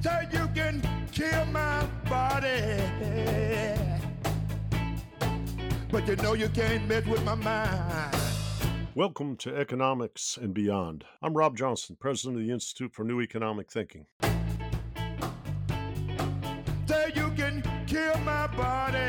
So you can kill my body, but you know you can't mess with my mind. Welcome to Economics and Beyond. I'm Rob Johnson, president of the Institute for New Economic Thinking. So you can kill my body,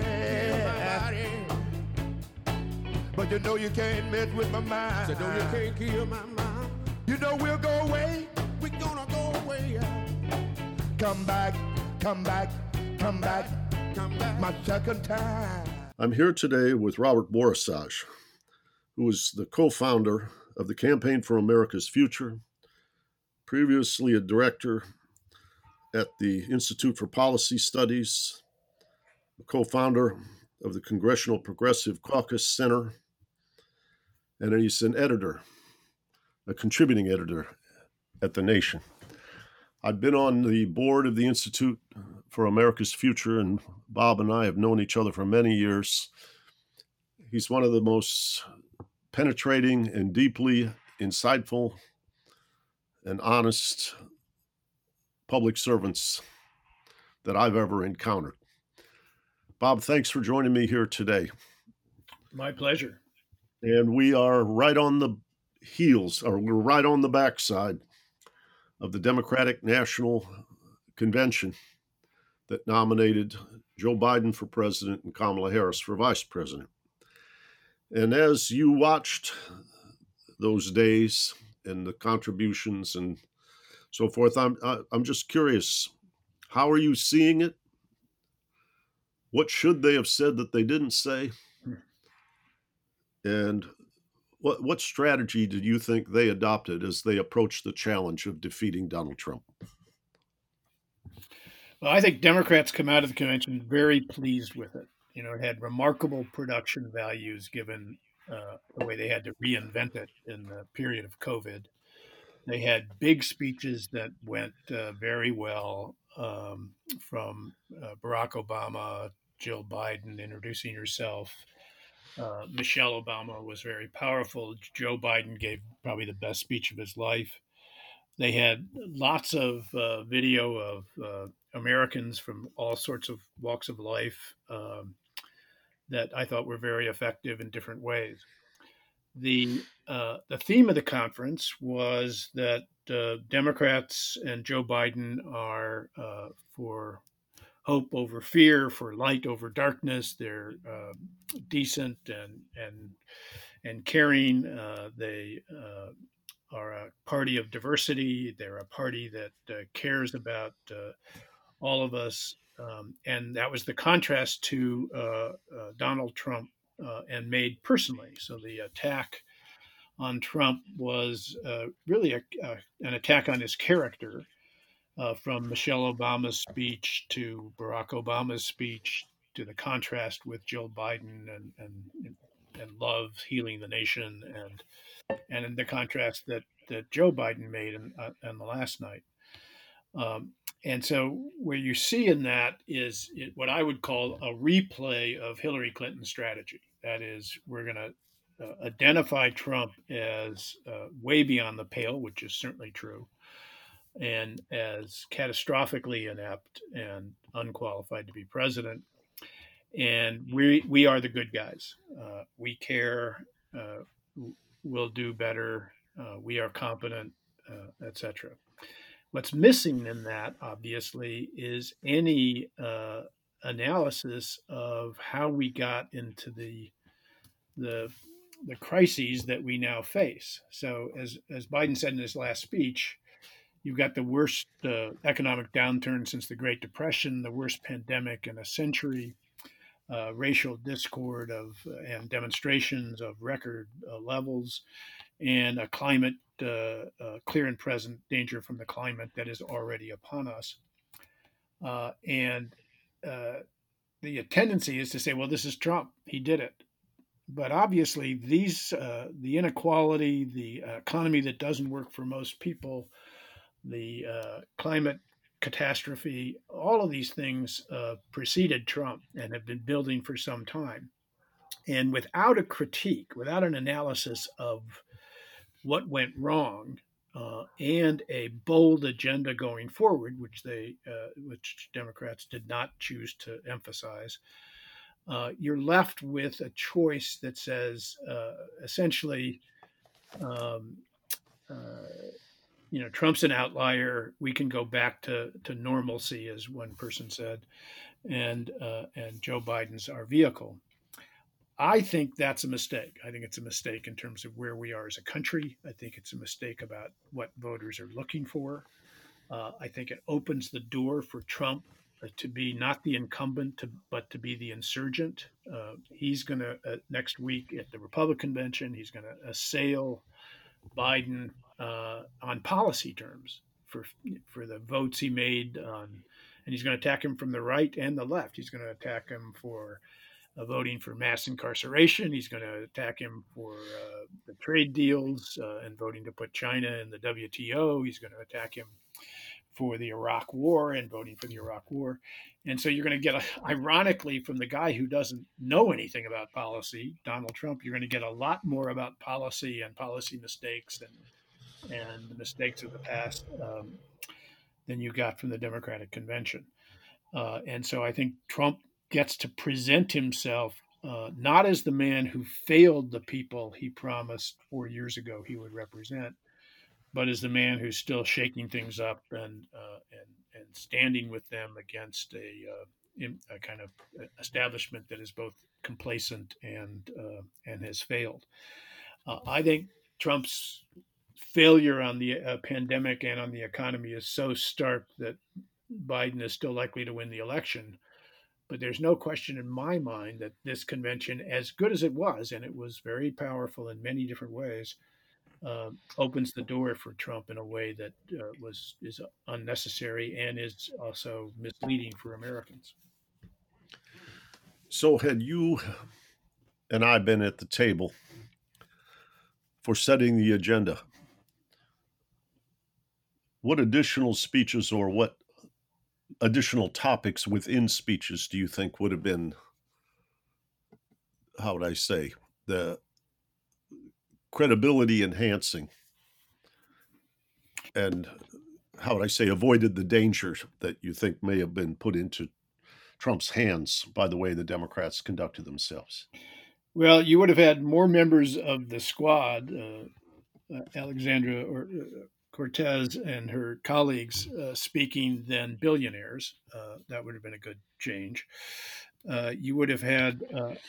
but you know you can't mess with my mind. So no, you can't kill my mind. You know we'll go away. We're gonna go away. Come back, come back, come back, Come back. my second time. I'm here today with Robert Borisage, who is the co-founder of the Campaign for America's Future, previously a director at the Institute for Policy Studies, a co-founder of the Congressional Progressive Caucus Center, and he's an editor, a contributing editor at The Nation. I've been on the board of the Institute for America's Future, and Bob and I have known each other for many years. He's one of the most penetrating and deeply insightful and honest public servants that I've ever encountered. Bob, thanks for joining me here today. My pleasure. And we are right on the heels, or we're right on the backside of the Democratic National Convention that nominated Joe Biden for president and Kamala Harris for vice president. And as you watched those days and the contributions and so forth, I'm just curious, how are you seeing it? What should they have said that they didn't say? And what strategy did you think they adopted as they approached the challenge of defeating Donald Trump? Well, I think Democrats come out of the convention very pleased with it. You know, it had remarkable production values given the way they had to reinvent it in the period of COVID. They had big speeches that went very well, from Barack Obama, Jill Biden introducing herself. Michelle Obama was very powerful. Joe Biden gave probably the best speech of his life. They had lots of video of Americans from all sorts of walks of life that I thought were very effective in different ways. The theme of the conference was that Democrats and Joe Biden are for hope over fear, for light over darkness. They're decent and caring. They are a party of diversity. They're a party that cares about all of us. And that was the contrast to Donald Trump and made personally. So the attack on Trump was really an attack on his character. From Michelle Obama's speech to Barack Obama's speech to the contrast with Jill Biden and love healing the nation and in the contrast that Joe Biden made on the last night. And so where you see in that is what I would call a replay of Hillary Clinton's strategy. That is, we're going to identify Trump as way beyond the pale, which is certainly true, and as catastrophically inept and unqualified to be president. And we are the good guys. We care. We'll do better. We are competent, etc. What's missing in that, obviously, is any analysis of how we got into the crises that we now face. So, as Biden said in his last speech, you've got the worst economic downturn since the Great Depression, the worst pandemic in a century, racial discord and demonstrations of record levels, and a climate, clear and present danger from the climate that is already upon us. And the tendency is to say, well, this is Trump. He did it. But obviously, the inequality, the economy that doesn't work for most people, the climate catastrophe, all of these things preceded Trump and have been building for some time. And without a critique, without an analysis of what went wrong, and a bold agenda going forward, which Democrats did not choose to emphasize. You're left with a choice that says essentially, um, Trump's an outlier. We can go back to normalcy, as one person said, and Joe Biden's our vehicle. I think that's a mistake. I think it's a mistake in terms of where we are as a country. I think it's a mistake about what voters are looking for. I think it opens the door for Trump to be not the incumbent, but to be the insurgent. He's going to, next week at the Republican convention, he's going to assail Biden on policy terms for the votes he made on, and he's going to attack him from the right and the left. He's going to attack him for voting for mass incarceration. He's going to attack him for the trade deals and voting to put China in the WTO. He's going to attack him for the Iraq War and voting for the Iraq War. And so you're going to get, ironically, from the guy who doesn't know anything about policy, Donald Trump, you're going to get a lot more about policy and policy mistakes and the mistakes of the past than you got from the Democratic convention. And so I think Trump gets to present himself not as the man who failed the people he promised 4 years ago he would represent, but as the man who's still shaking things up and standing with them against a kind of establishment that is both complacent and has failed. I think Trump's failure on the pandemic and on the economy is so stark that Biden is still likely to win the election. But there's no question in my mind that this convention, as good as it was, and it was very powerful in many different ways, opens the door for Trump in a way that is unnecessary and is also misleading for Americans. So had you and I been at the table for setting the agenda, what additional speeches or what additional topics within speeches do you think would have been, how would I say, the credibility enhancing and, how would I say, avoided the dangers that you think may have been put into Trump's hands by the way the Democrats conducted themselves? Well, you would have had more members of the squad, Alexandria Cortez and her colleagues speaking than billionaires. That would have been a good change. You would have had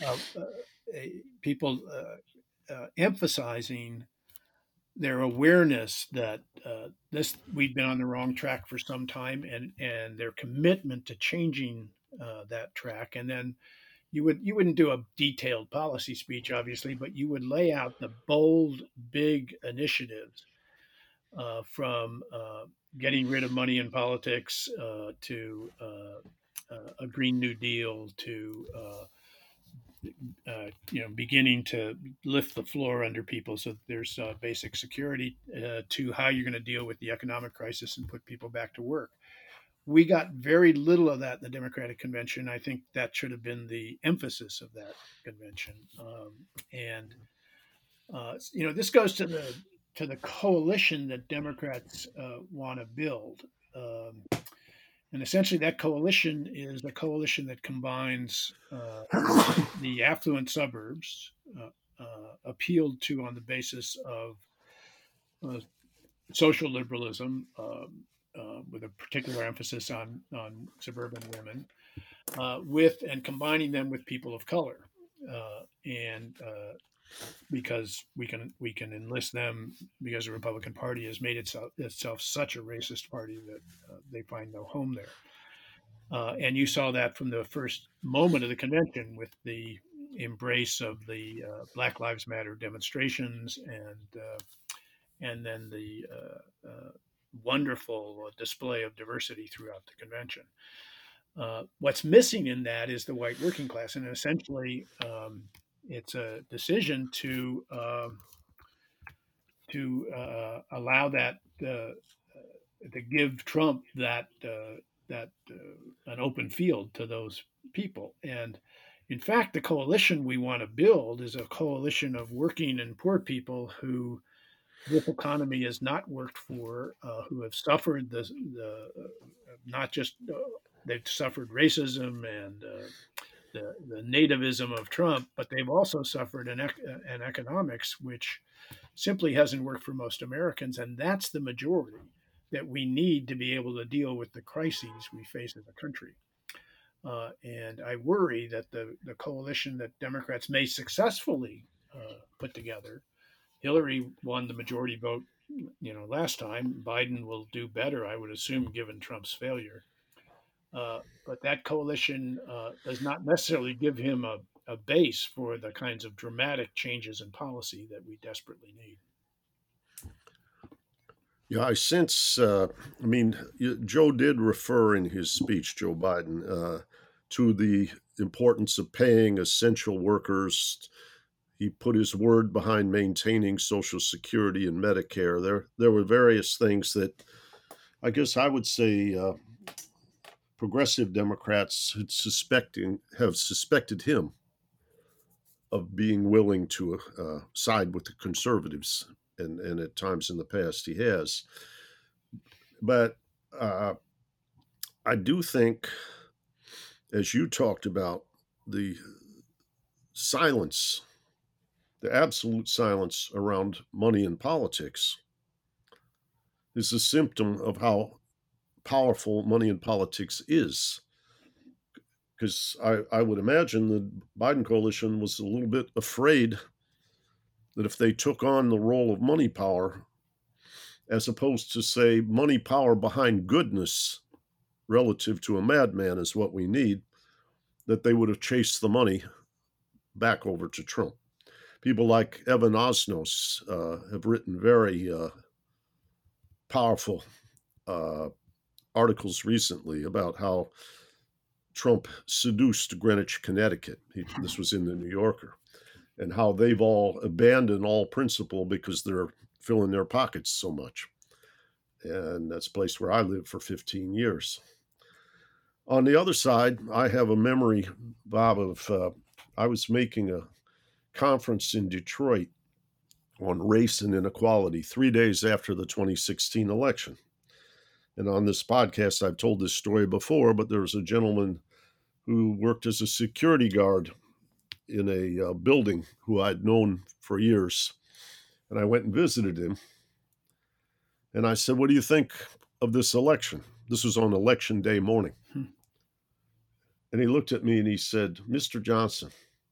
people emphasizing their awareness that we'd been on the wrong track for some time, and their commitment to changing that track. And then you wouldn't do a detailed policy speech, obviously, but you would lay out the bold, big initiatives. From getting rid of money in politics to a Green New Deal to beginning to lift the floor under people so that there's basic security to how you're going to deal with the economic crisis and put people back to work. We got very little of that in the Democratic convention. I think that should have been the emphasis of that convention. This goes to the coalition that Democrats want to build. And essentially that coalition is a coalition that combines the affluent suburbs appealed to on the basis of social liberalism with a particular emphasis on suburban women and combining them with people of color. Because we can enlist them because the Republican Party has made itself such a racist party that they find no home there. And you saw that from the first moment of the convention with the embrace of the Black Lives Matter demonstrations and then the wonderful display of diversity throughout the convention. What's missing in that is the white working class, and essentially it's a decision to allow that to give Trump that an open field to those people. And in fact, the coalition we want to build is a coalition of working and poor people who this economy has not worked for, who have suffered not just they've suffered racism and the nativism of Trump, but they've also suffered an economics which simply hasn't worked for most Americans, and that's the majority that we need to be able to deal with the crises we face as a country. And I worry that the coalition that Democrats may successfully put together. Hillary won the majority vote, last time. Biden will do better, I would assume, given Trump's failure. But that coalition does not necessarily give him a base for the kinds of dramatic changes in policy that we desperately need. Yeah, I sense, Joe did refer in his speech, Joe Biden, to the importance of paying essential workers. He put his word behind maintaining Social Security and Medicare. There were various things that I guess I would say progressive Democrats have suspected him of being willing to side with the conservatives, and at times in the past he has. But I do think, as you talked about, the silence, the absolute silence around money in politics is a symptom of how powerful money in politics is. Because I would imagine the Biden coalition was a little bit afraid that if they took on the role of money power, as opposed to, say, money power behind goodness relative to a madman is what we need, that they would have chased the money back over to Trump. People like Evan Osnos have written very powerful articles recently about how Trump seduced Greenwich, Connecticut. This was in the New Yorker, and how they've all abandoned all principle because they're filling their pockets so much. And that's a place where I lived for 15 years. On the other side, I have a memory, Bob, of I was making a conference in Detroit on race and inequality 3 days after the 2016 election. And on this podcast, I've told this story before, but there was a gentleman who worked as a security guard in a building who I'd known for years. And I went and visited him. And I said, "What do you think of this election?" This was on election day morning. And he looked at me and he said, "Mr. Johnson,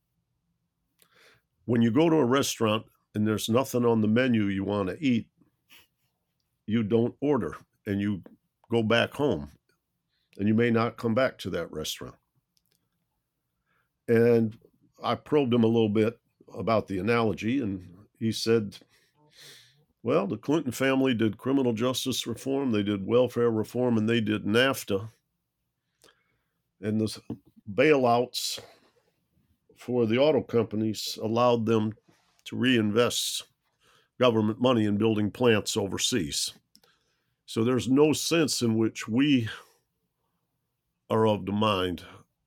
when you go to a restaurant and there's nothing on the menu you want to eat, you don't order and you go back home, and you may not come back to that restaurant." And I probed him a little bit about the analogy, and he said, "Well, the Clinton family did criminal justice reform, they did welfare reform, and they did NAFTA. And the bailouts for the auto companies allowed them to reinvest government money in building plants overseas. So there's no sense in which we are of the mind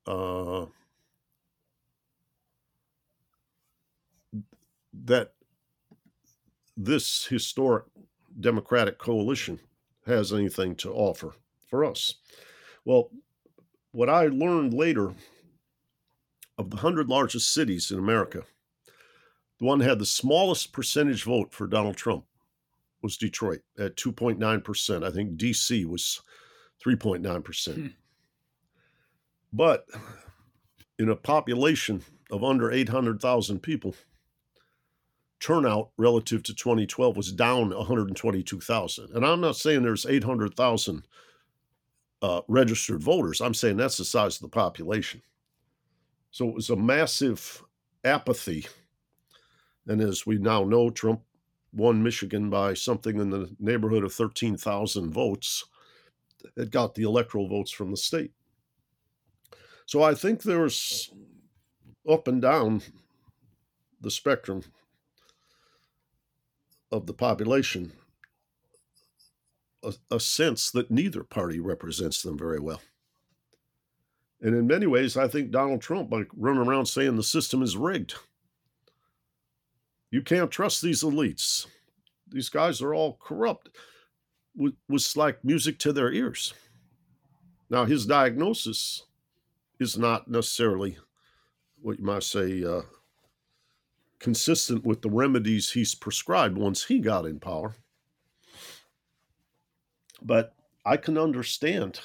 that this historic Democratic coalition has anything to offer for us." Well, what I learned later, of the 100 largest cities in America, the one that had the smallest percentage vote for Donald Trump was Detroit at 2.9%. I think DC was 3.9%. But in a population of under 800,000 people, turnout relative to 2012 was down 122,000. And I'm not saying there's 800,000 registered voters. I'm saying that's the size of the population. So it was a massive apathy. And as we now know, Trump won Michigan by something in the neighborhood of 13,000 votes. It got the electoral votes from the state. So I think there's up and down the spectrum of the population a sense that neither party represents them very well. And in many ways, I think Donald Trump, like running around saying the system is rigged. You can't trust these elites. these guys are all corrupt, was like music to their ears. Now, his diagnosis is not necessarily what you might say consistent with the remedies he's prescribed once he got in power. But I can understand,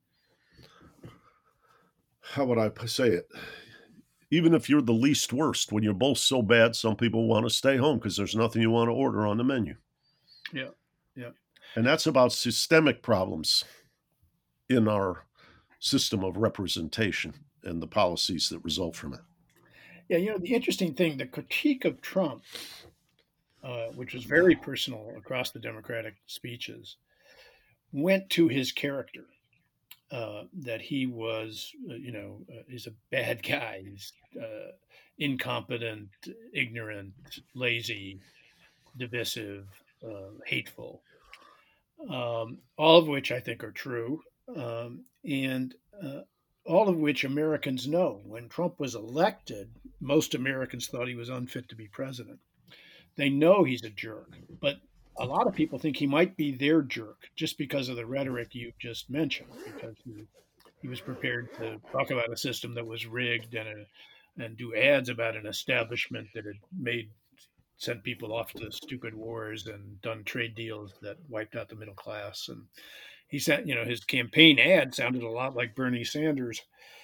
how would I say it? Even if you're the least worst, when you're both so bad, some people want to stay home because there's nothing you want to order on the menu. Yeah, yeah. And that's about systemic problems in our system of representation and the policies that result from it. Yeah, the interesting thing, the critique of Trump, which was very personal across the Democratic speeches, went to his character. That he was, he's a bad guy. He's incompetent, ignorant, lazy, divisive, hateful. All of which I think are true, and all of which Americans know. When Trump was elected, most Americans thought he was unfit to be president. They know he's a jerk, but a lot of people think he might be their jerk just because of the rhetoric you just mentioned, because he was prepared to talk about a system that was rigged and do ads about an establishment that had sent people off to stupid wars and done trade deals that wiped out the middle class. And he said, his campaign ad sounded a lot like Bernie Sanders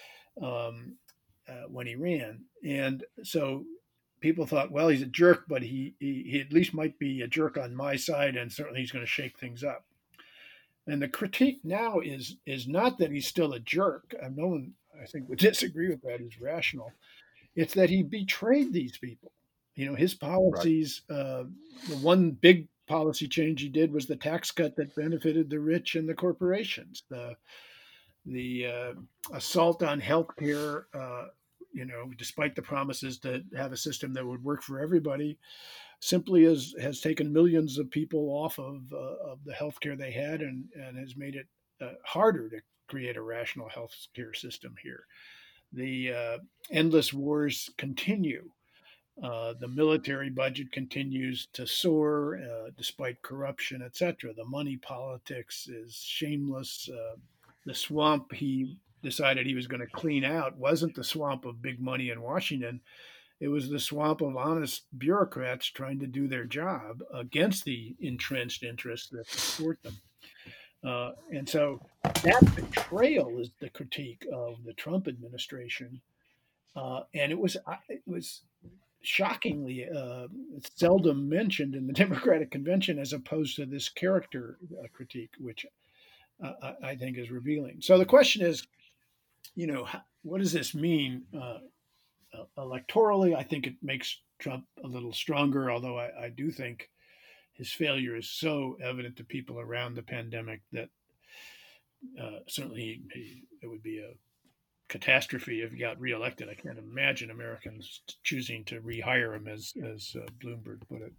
when he ran. And so people thought, well, he's a jerk, but he at least might be a jerk on my side, and certainly he's going to shake things up. And the critique now is not that he's still a jerk. No one, I think, would disagree with that. Is rational. It's that he betrayed these people. His policies. Right. The one big policy change he did was the tax cut that benefited the rich and the corporations. The assault on healthcare. Despite the promises to have a system that would work for everybody, simply has taken millions of people off of the healthcare they had and has made it harder to create a rational healthcare system here. The endless wars continue. The military budget continues to soar despite corruption, etc. The money politics is shameless. The swamp he decided he was going to clean out wasn't the swamp of big money in Washington. It was the swamp of honest bureaucrats trying to do their job against the entrenched interests that support them. And so that betrayal is the critique of the Trump administration. And it was shockingly seldom mentioned in the Democratic convention, as opposed to this character critique, which I think is revealing. So the question is, what does this mean electorally? I think it makes Trump a little stronger, although I do think his failure is so evident to people around the pandemic that certainly it would be a catastrophe if he got reelected. I can't imagine Americans choosing to rehire him, as Bloomberg put it.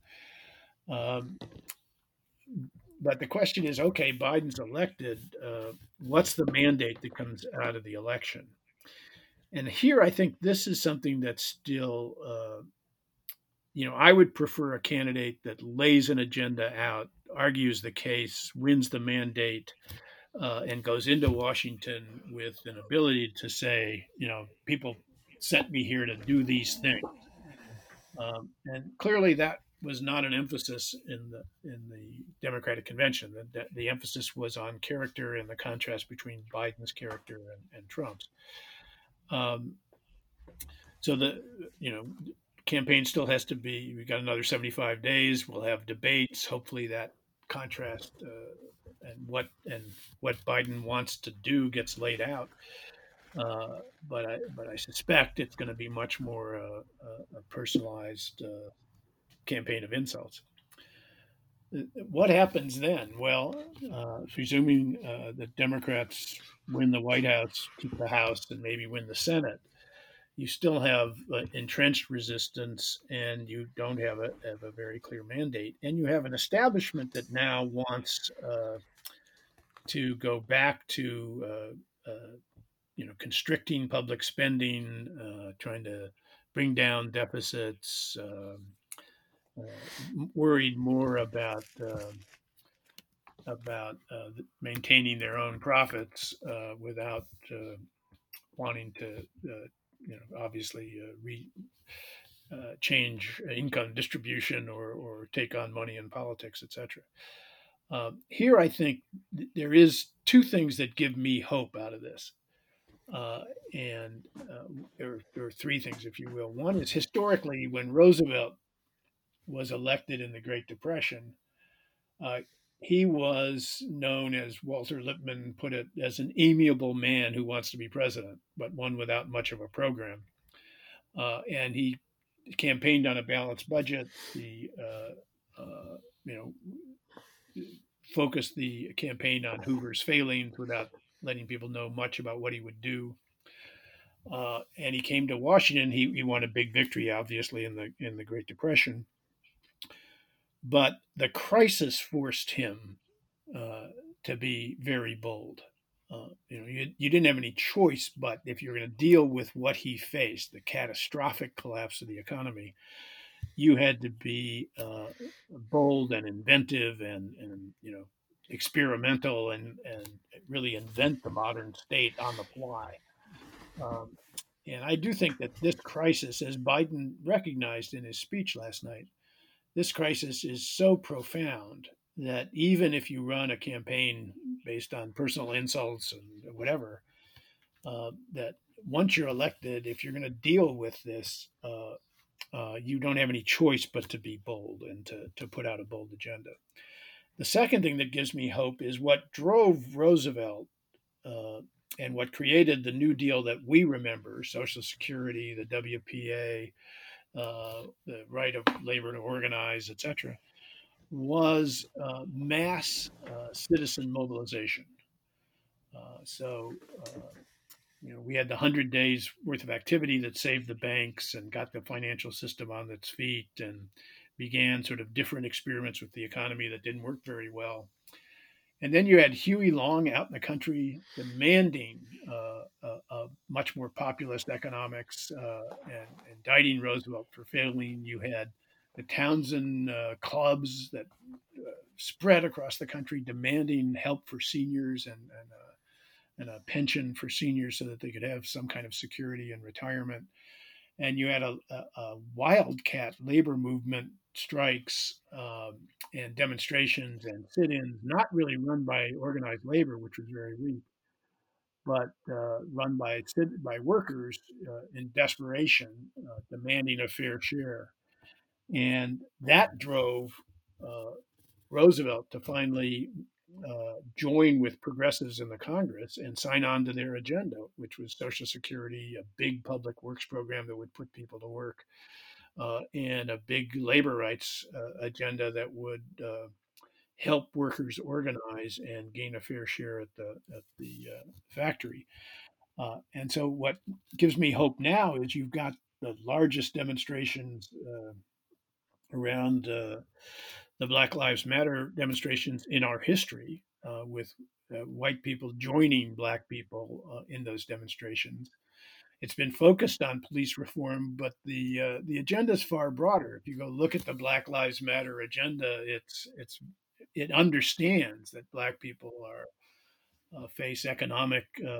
But the question is, okay, Biden's elected. What's the mandate that comes out of the election? And here, I think this is something that's still, I would prefer a candidate that lays an agenda out, argues the case, wins the mandate, and goes into Washington with an ability to say, people sent me here to do these things. And clearly that was not an emphasis in the Democratic convention. The emphasis was on character and the contrast between Biden's character and Trump's. So the campaign still has to be. We've got another 75 days. We'll have debates. Hopefully that contrast and what Biden wants to do gets laid out. But I suspect it's going to be much more a personalized campaign of insults. What happens then? Well, presuming the Democrats win the White House, keep the House, and maybe win the Senate, you still have entrenched resistance, and you don't have a very clear mandate, and you have an establishment that now wants to go back to constricting public spending, trying to bring down deficits, worried more about maintaining their own profits without wanting to, obviously change income distribution or take on money in politics, etc. Here, I think there is two things that give me hope out of this. And there are three things, if you will. One is historically, when Roosevelt was elected in the Great Depression, uh, he was known, as Walter Lippmann put it, as an amiable man who wants to be president, but one without much of a program. And he campaigned on a balanced budget. He, you know, focused the campaign on Hoover's failings without letting people know much about what he would do. And he came to Washington. He won a big victory, obviously, in the Great Depression. But the crisis forced him to be very bold. You didn't have any choice, but if you're going to deal with what he faced, the catastrophic collapse of the economy, you had to be bold and inventive and experimental and really invent the modern state on the fly. And I do think that this crisis, as Biden recognized in his speech last night, this crisis is so profound that even if you run a campaign based on personal insults and whatever, that once you're elected, if you're going to deal with this, you don't have any choice but to be bold and to put out a bold agenda. The second thing that gives me hope is what drove Roosevelt and what created the New Deal that we remember, Social Security, the WPA, the right of labor to organize, etc., was mass citizen mobilization. We had the 100 days worth of activity that saved the banks and got the financial system on its feet and began sort of different experiments with the economy that didn't work very well. And then you had Huey Long out in the country demanding a much more populist economics and indicting Roosevelt for failing. You had the Townsend clubs that spread across the country demanding help for seniors and a pension for seniors so that they could have some kind of security in retirement. And you had a wildcat labor movement strikes and demonstrations and sit-ins, not really run by organized labor, which was very weak, but run by workers in desperation, demanding a fair share. And that drove Roosevelt to finally join with progressives in the Congress and sign on to their agenda, which was Social Security, a big public works program that would put people to work, and a big labor rights agenda that would help workers organize and gain a fair share at the factory. And so, what gives me hope now is you've got the largest demonstrations around the Black Lives Matter demonstrations in our history, with white people joining black people in those demonstrations. It's been focused on police reform, but the agenda is far broader. If you go look at the Black Lives Matter agenda, it understands that black people face economic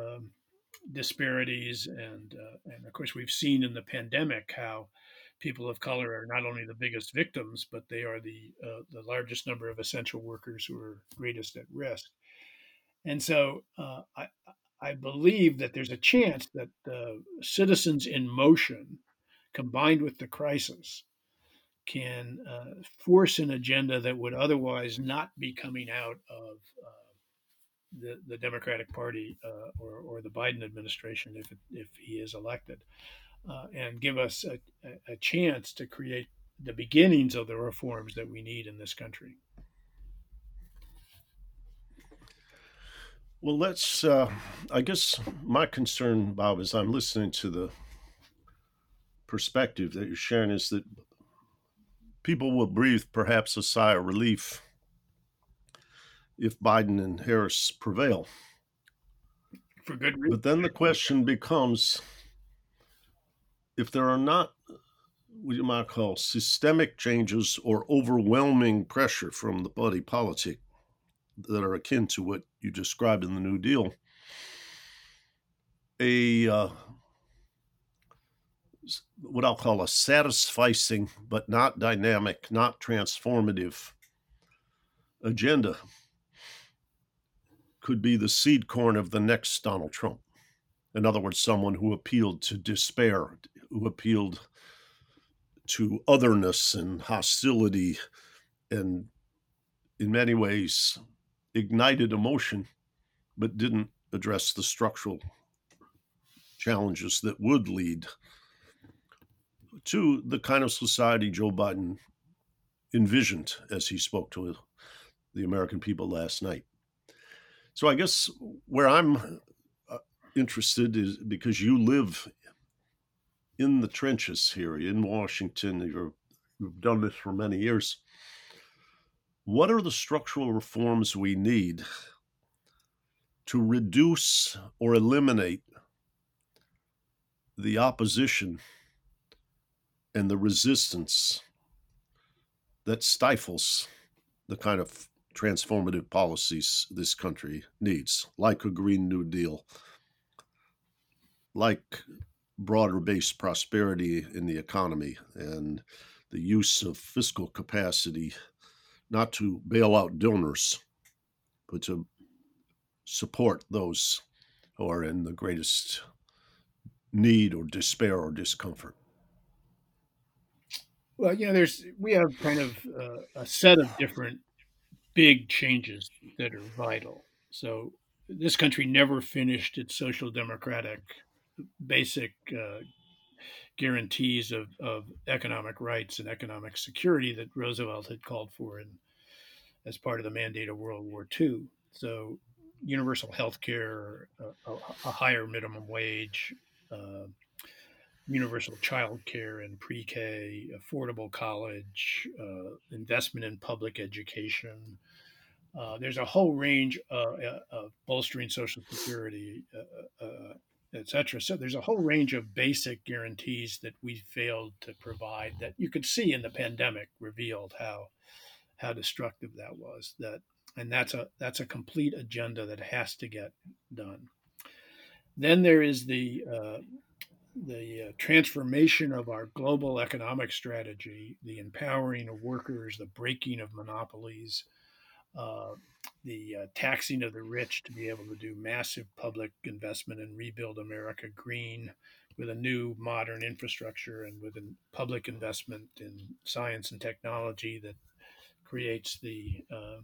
disparities, and of course we've seen in the pandemic how people of color are not only the biggest victims, but they are the largest number of essential workers who are greatest at risk. And so I believe that there's a chance that Citizens in Motion, combined with the crisis, can force an agenda that would otherwise not be coming out of the Democratic Party or the Biden administration if he is elected, and give us a chance to create the beginnings of the reforms that we need in this country. Well, I guess my concern, Bob, as I'm listening to the perspective that you're sharing, is that people will breathe perhaps a sigh of relief if Biden and Harris prevail. For good reason. But then the question becomes, if there are not what you might call systemic changes or overwhelming pressure from the body politic that are akin to what you described in the New Deal, what I'll call a satisficing but not dynamic, not transformative agenda could be the seed corn of the next Donald Trump. In other words, someone who appealed to despair, who appealed to otherness and hostility, and in many ways ignited emotion, but didn't address the structural challenges that would lead to the kind of society Joe Biden envisioned as he spoke to the American people last night. So I guess where I'm interested is because you live in the trenches here in Washington, you've done this for many years. What are the structural reforms we need to reduce or eliminate the opposition and the resistance that stifles the kind of transformative policies this country needs, like a Green New Deal, like broader-based prosperity in the economy, and the use of fiscal capacity not to bail out donors, but to support those who are in the greatest need or despair or discomfort? Well, we have kind of a set of different big changes that are vital. So this country never finished its social democratic basic guarantees of economic rights and economic security that Roosevelt had called for as part of the mandate of World War II. So universal health care, a higher minimum wage, universal child care and pre-K, affordable college, investment in public education. There's a whole range of bolstering Social Security, et cetera. So there's a whole range of basic guarantees that we failed to provide that you could see in the pandemic revealed how destructive that was. And that's a complete agenda that has to get done. Then there is the transformation of our global economic strategy, the empowering of workers, the breaking of monopolies, the taxing of the rich to be able to do massive public investment and rebuild America green with a new modern infrastructure and with a public investment in science and technology that creates the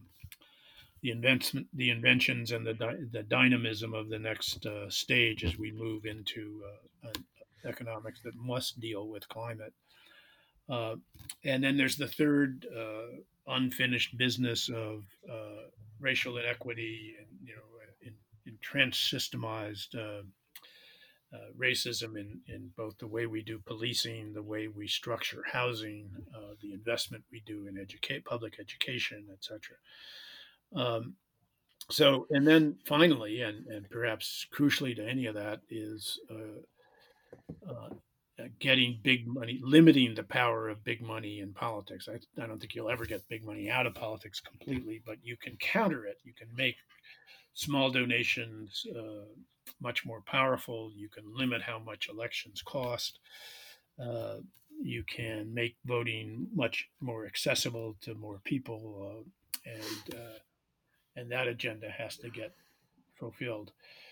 inventions and the dynamism of the next stage as we move into economics that must deal with climate. And then there's the third unfinished business of racial inequity and entrenched systemized racism in both the way we do policing, the way we structure housing, the investment we do in public education, etc. So, and then finally, and perhaps crucially to any of that, is getting big money, limiting the power of big money in politics. I don't think you'll ever get big money out of politics completely, but you can counter it. You can make small donations much more powerful. You can limit how much elections cost. You can make voting much more accessible to more people, and that agenda has to get fulfilled.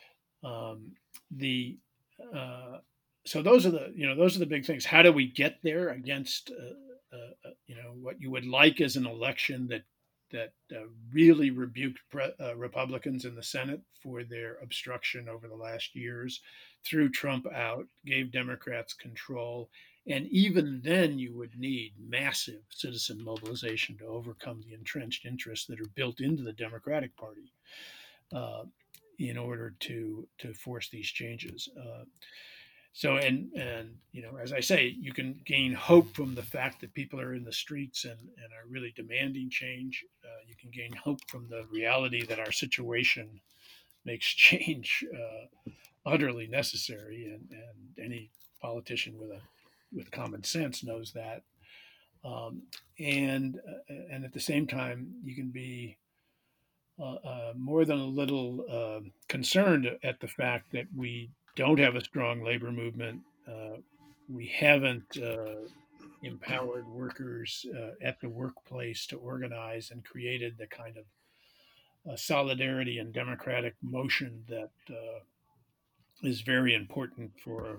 So those are the big things. How do we get there against what you would like as an election that really rebuked Republicans in the Senate for their obstruction over the last years, threw Trump out, gave Democrats control, and even then you would need massive citizen mobilization to overcome the entrenched interests that are built into the Democratic Party in order to force these changes. So, as I say, you can gain hope from the fact that people are in the streets and are really demanding change. You can gain hope from the reality that our situation makes change utterly necessary, and any politician with a with common sense knows that. Um, and at the same time, you can be more than a little concerned at the fact that we don't have a strong labor movement. We haven't empowered workers at the workplace to organize and created the kind of solidarity and democratic motion that is very important for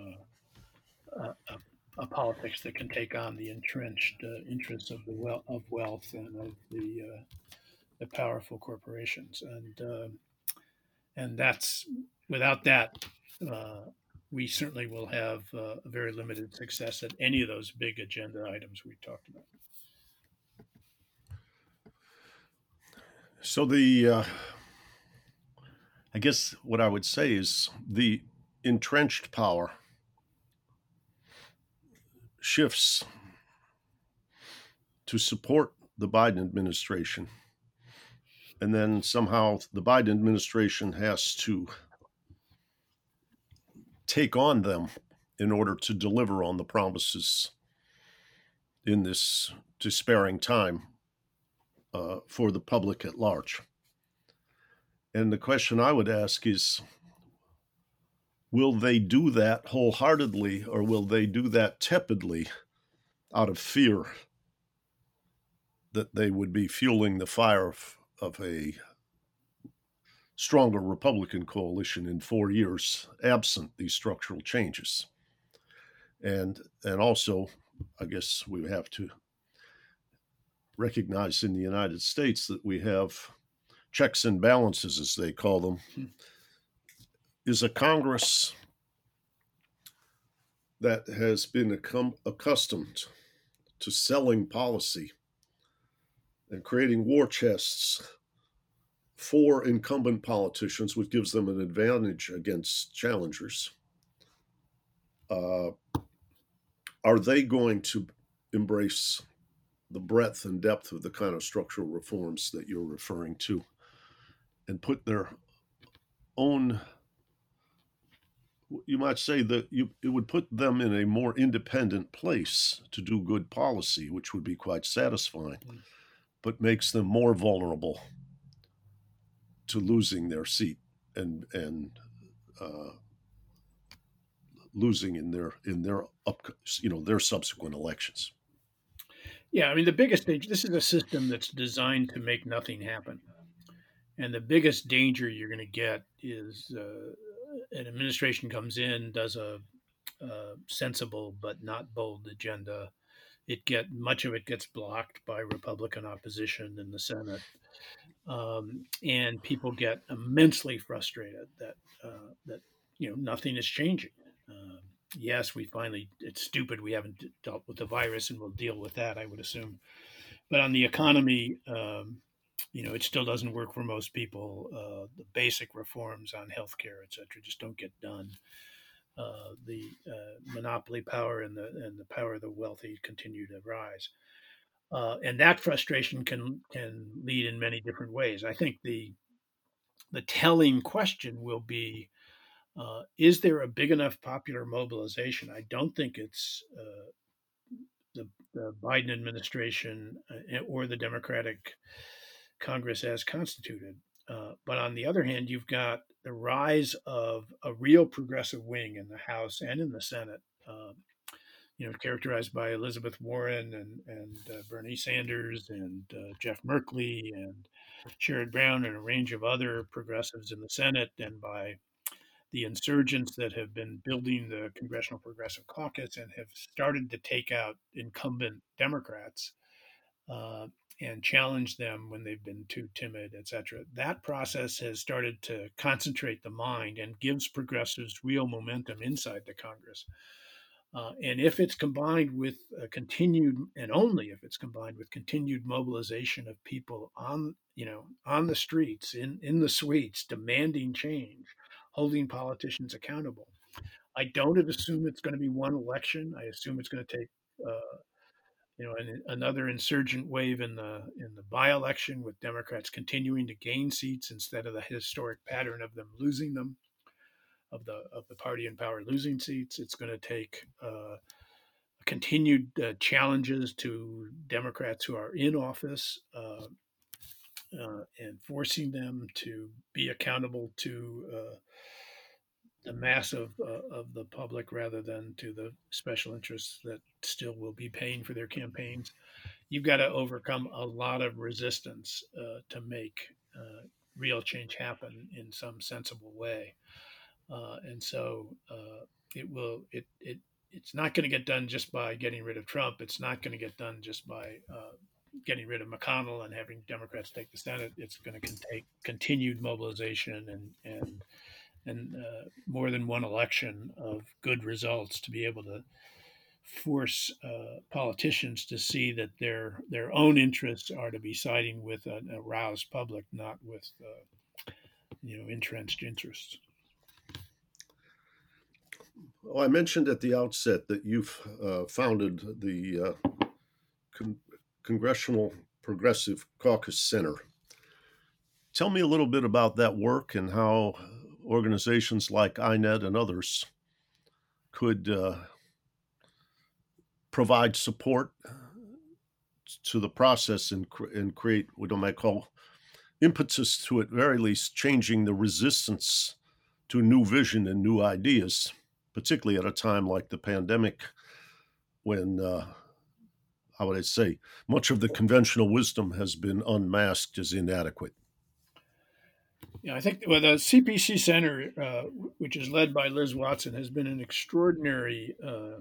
a politics that can take on the entrenched interests of of wealth and of the powerful corporations, and that's without that. We certainly will have a very limited success at any of those big agenda items we talked about. So I guess what I would say is the entrenched power shifts to support the Biden administration. And then somehow the Biden administration has to take on them in order to deliver on the promises in this despairing time for the public at large. And the question I would ask is, will they do that wholeheartedly, or will they do that tepidly out of fear that they would be fueling the fire of a stronger Republican coalition in 4 years, absent these structural changes? And also, I guess we have to recognize in the United States that we have checks and balances, as they call them. Is a Congress that has been accustomed to selling policy and creating war chests for incumbent politicians, which gives them an advantage against challengers. Are they going to embrace the breadth and depth of the kind of structural reforms that you're referring to and put their own, you might say that it would put them in a more independent place to do good policy, which would be quite satisfying, but makes them more vulnerable to losing their seat and losing in their subsequent elections. Yeah, I mean, the biggest danger, this is a system that's designed to make nothing happen. And the biggest danger you're going to get is an administration comes in, does a sensible but not bold agenda. Much of it gets blocked by Republican opposition in the Senate, and people get immensely frustrated that nothing is changing. Yes, it's stupid we haven't dealt with the virus, and we'll deal with that, I would assume. But on the economy, it still doesn't work for most people. The basic reforms on healthcare, et cetera, just don't get done. The monopoly power and the power of the wealthy continue to rise. And that frustration can lead in many different ways. I think the telling question will be, is there a big enough popular mobilization? I don't think it's the Biden administration or the Democratic Congress as constituted. But on the other hand, you've got the rise of a real progressive wing in the House and in the Senate, characterized by Elizabeth Warren and Bernie Sanders and Jeff Merkley and Sherrod Brown and a range of other progressives in the Senate, and by the insurgents that have been building the Congressional Progressive Caucus and have started to take out incumbent Democrats and challenge them when they've been too timid, et cetera. That process has started to concentrate the mind and gives progressives real momentum inside the Congress. And if it's combined with only if it's combined with continued mobilization of people on the streets, in the suites, demanding change, holding politicians accountable, I don't assume it's going to be one election. I assume it's going to take another insurgent wave in the by-election, with Democrats continuing to gain seats instead of the historic pattern of them losing them, of the party in power losing seats. It's going to take continued challenges to Democrats who are in office, and forcing them to be accountable to the mass of the public rather than to the special interests that still will be paying for their campaigns. You've got to overcome a lot of resistance to make real change happen in some sensible way. And so it's not going to get done just by getting rid of Trump. It's not going to get done just by getting rid of McConnell and having Democrats take the Senate. It's going to take continued mobilization and more than one election of good results to be able to force politicians to see that their own interests are to be siding with an aroused public, not with entrenched interests. Well, I mentioned at the outset that you've founded the Congressional Progressive Caucus Center. Tell me a little bit about that work and how organizations like INET and others could provide support to the process and create what I might call impetus to, at very least, changing the resistance to new vision and new ideas, particularly at a time like the pandemic when, how would I say, much of the conventional wisdom has been unmasked as inadequate. Yeah, I think the CPC Center, which is led by Liz Watson, has been an extraordinary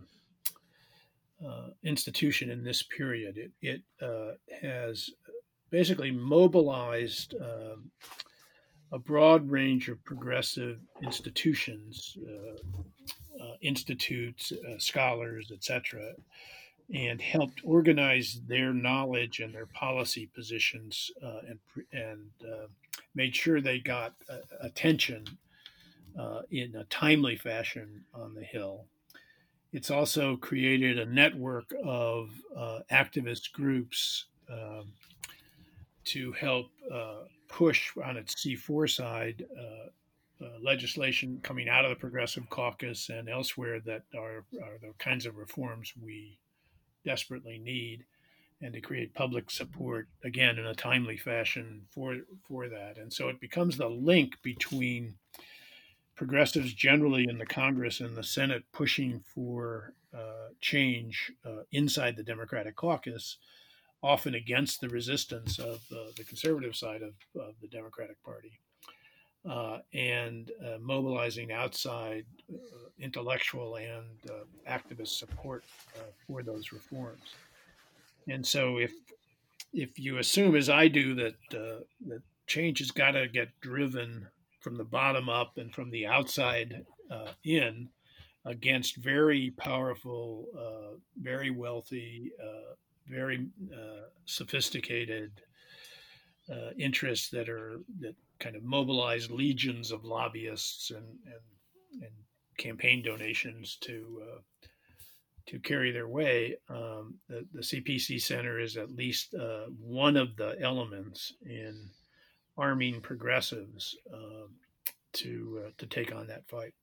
institution in this period. It has basically mobilized a broad range of progressive institutions, institutes, scholars, etc., and helped organize their knowledge and their policy positions, and made sure they got attention in a timely fashion on the Hill. It's also created a network of activist groups to help push on its C4 side legislation coming out of the Progressive Caucus and elsewhere that are the kinds of reforms we desperately need, and to create public support, again, in a timely fashion for that. And so it becomes the link between progressives generally in the Congress and the Senate pushing for change inside the Democratic caucus, often against the resistance of the conservative side of the Democratic Party, and mobilizing outside intellectual and activist support for those reforms. And so if you assume, as I do, that change has got to get driven from the bottom up and from the outside in against very powerful, very wealthy, very sophisticated interests that kind of mobilize legions of lobbyists and campaign donations to carry their way. The CPC Center is at least one of the elements in arming progressives to take on that fight.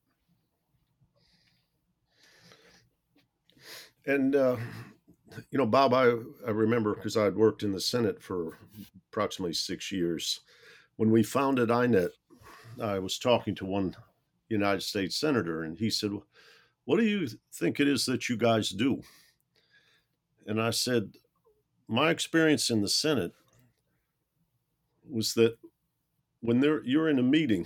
And Bob, I remember, because I'd worked in the Senate for approximately 6 years. When we founded INET, I was talking to one United States senator, and he said, "What do you think it is that you guys do?" And I said, "My experience in the Senate was that when you're in a meeting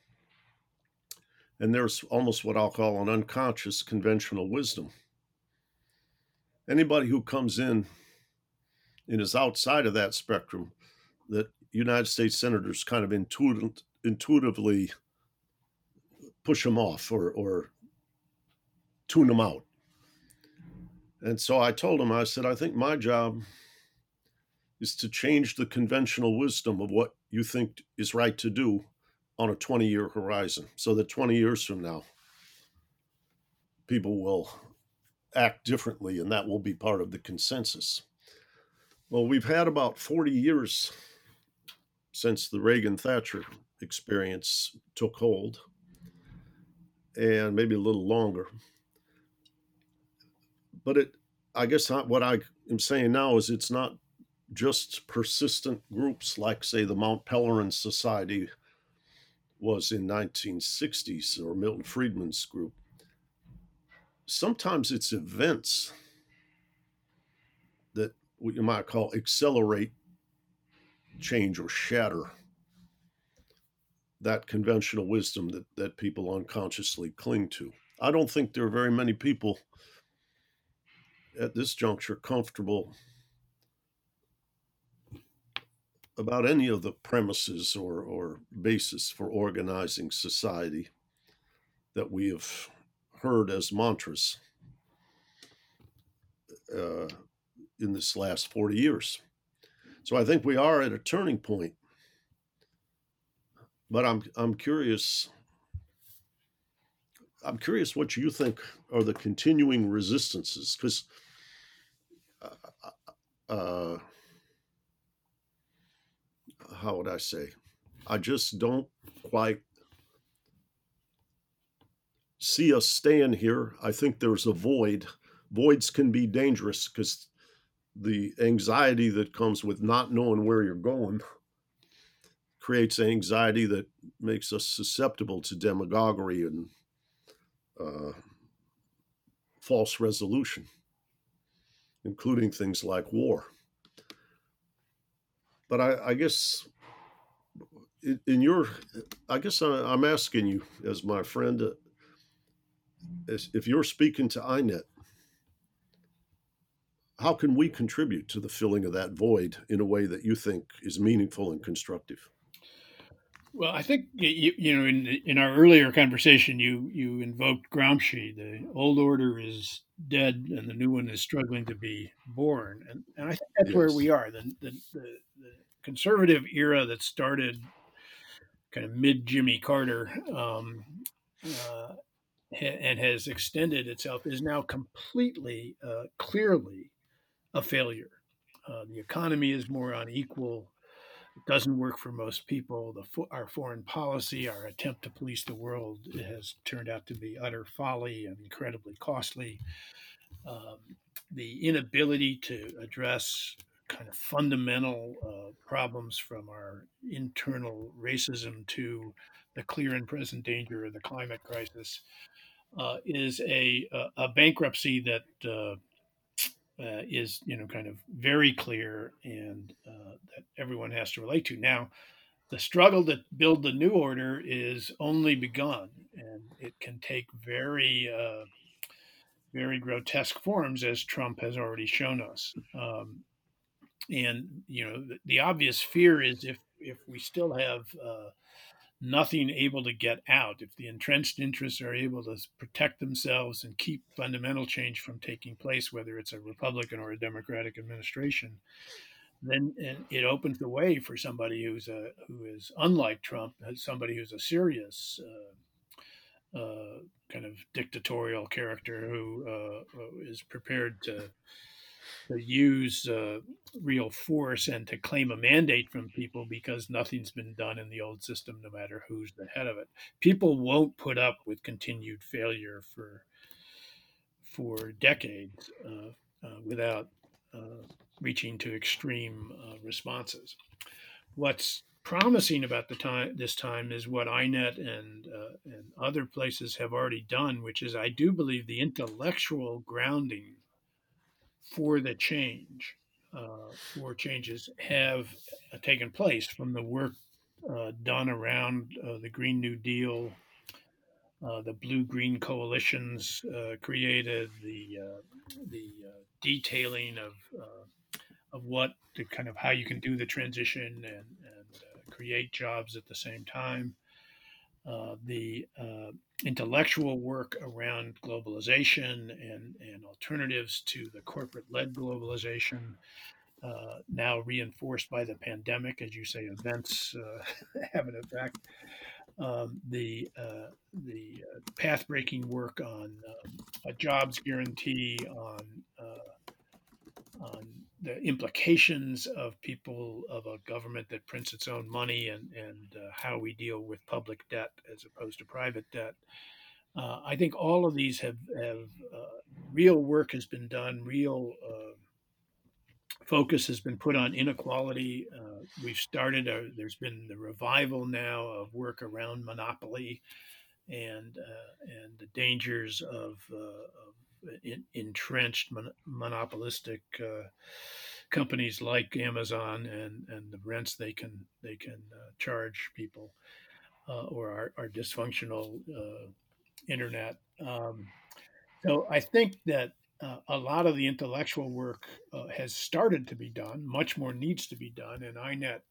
and there's almost what I'll call an unconscious conventional wisdom, anybody who comes in and is outside of that spectrum, that United States senators kind of intuitively push them off or tune them out." And so I told him, I said, "I think my job is to change the conventional wisdom of what you think is right to do on a 20-year horizon, so that 20 years from now, people will act differently, and that will be part of the consensus." Well, we've had about 40 years since the Reagan-Thatcher experience took hold, and maybe a little longer. But I guess what I am saying now is it's not just persistent groups like, say, the Mount Pelerin Society was in 1960s, or Milton Friedman's group. Sometimes it's events that what you might call accelerate change or shatter that conventional wisdom that people unconsciously cling to. I don't think there are very many people at this juncture comfortable about any of the premises or basis for organizing society that we have heard as mantras in this last 40 years. So I think we are at a turning point. But I'm curious. I'm curious what you think are the continuing resistances, because how would I say? I just don't quite see us staying here. I think there's a void. Voids can be dangerous because the anxiety that comes with not knowing where you're going creates anxiety that makes us susceptible to demagoguery and false resolution, including things like war. But I guess I'm asking you as my friend, if you're speaking to INET, how can we contribute to the filling of that void in a way that you think is meaningful and constructive? Well, I think in our earlier conversation, you invoked Gramsci. The old order is dead, and the new one is struggling to be born. And I think that's where we are. The conservative era that started kind of mid Jimmy Carter and has extended itself is now completely, clearly a failure. The economy is more unequal. It doesn't work for most people. Our foreign policy, our attempt to police the world, has turned out to be utter folly and incredibly costly. The inability to address kind of fundamental problems, from our internal racism to the clear and present danger of the climate crisis, is a bankruptcy that is kind of very clear, and that everyone has to relate to. Now, the struggle to build the new order is only begun, and it can take very very grotesque forms, as Trump has already shown us. And the obvious fear is if we still have nothing able to get out, if the entrenched interests are able to protect themselves and keep fundamental change from taking place, whether it's a Republican or a Democratic administration, then it opens the way for somebody who is unlike Trump, somebody who's a serious kind of dictatorial character who is prepared to use real force and to claim a mandate from people because nothing's been done in the old system, no matter who's the head of it. People won't put up with continued failure for decades without reaching to extreme responses. What's promising about this time is what INET and other places have already done, which is, I do believe, the intellectual grounding for the change, for changes have taken place from the work done around the Green New Deal, the blue-green coalitions created, the detailing of what the kind of how you can do the transition and create jobs at the same time. The intellectual work around globalization and alternatives to the corporate-led globalization, now reinforced by the pandemic, as you say, events have an effect. The path-breaking work on a jobs guarantee, on the implications of a government that prints its own money, and how we deal with public debt as opposed to private debt. I think all of these have real work has been done, real focus has been put on inequality. We've started, there's been the revival now of work around monopoly and the dangers of entrenched monopolistic companies like Amazon and the rents they can charge people or our dysfunctional internet. So I think that a lot of the intellectual work has started to be done. Much more needs to be done, and INET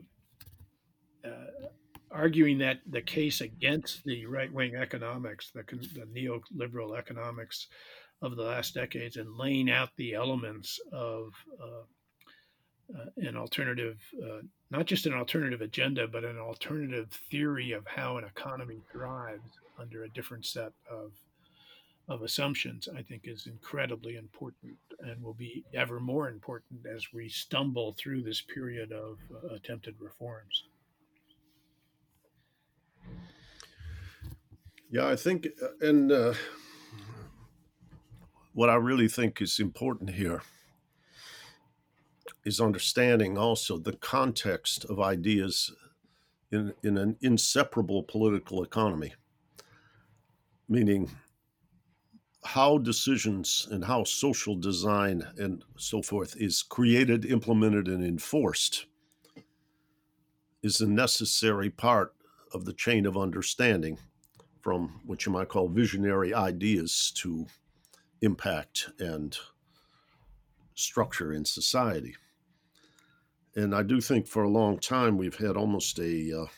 arguing that the case against the right wing economics, the neoliberal economics of the last decades, and laying out the elements of an alternative, not just an alternative agenda, but an alternative theory of how an economy thrives under a different set of assumptions, I think is incredibly important and will be ever more important as we stumble through this period of attempted reforms. Yeah, I think, and what I really think is important here is understanding also the context of ideas in an inseparable political economy, meaning how decisions and how social design and so forth is created, implemented, and enforced is a necessary part of the chain of understanding from what you might call visionary ideas to impact and structure in society. And I do think for a long time we've had almost a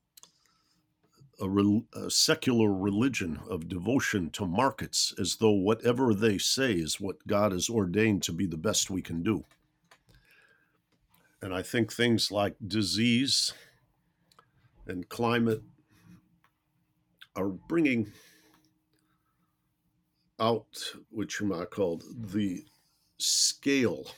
secular religion of devotion to markets, as though whatever they say is what God has ordained to be the best we can do. And I think things like disease and climate are bringing out what you might call the scale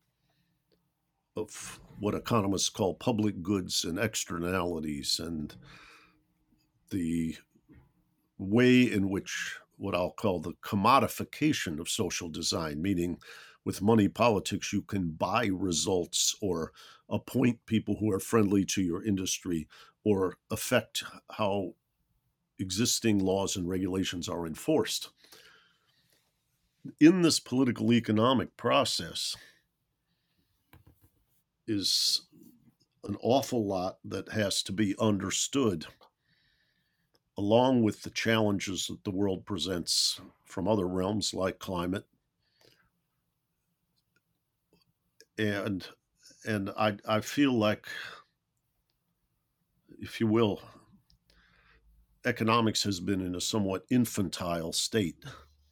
of what economists call public goods and externalities, and the way in which what I'll call the commodification of social design, meaning with money politics, you can buy results or appoint people who are friendly to your industry or affect how existing laws and regulations are enforced. In this political economic process is an awful lot that has to be understood, along with the challenges that the world presents from other realms like climate. And I feel like, if you will, economics has been in a somewhat infantile state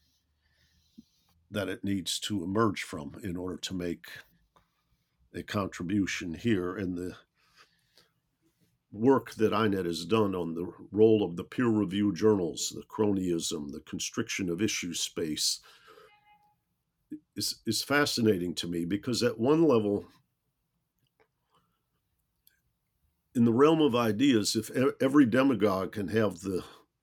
that it needs to emerge from in order to make a contribution here. And the work that INET has done on the role of the peer review journals, the cronyism, the constriction of issue space is fascinating to me, because at one level, in the realm of ideas, if every demagogue can have the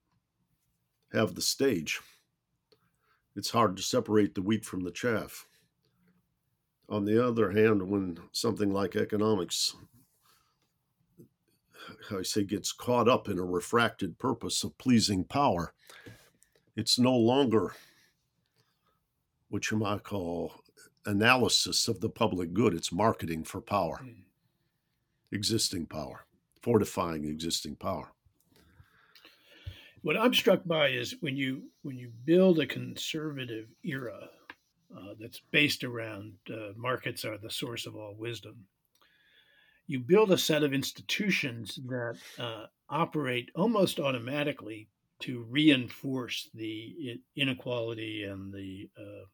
stage, it's hard to separate the wheat from the chaff. On the other hand, when something like economics, how I say, gets caught up in a refracted purpose of pleasing power, it's no longer what you might call analysis of the public good. It's marketing for power, existing power, fortifying existing power. What I'm struck by is when you build a conservative era that's based around markets are the source of all wisdom, you build a set of institutions that operate almost automatically to reinforce the inequality and the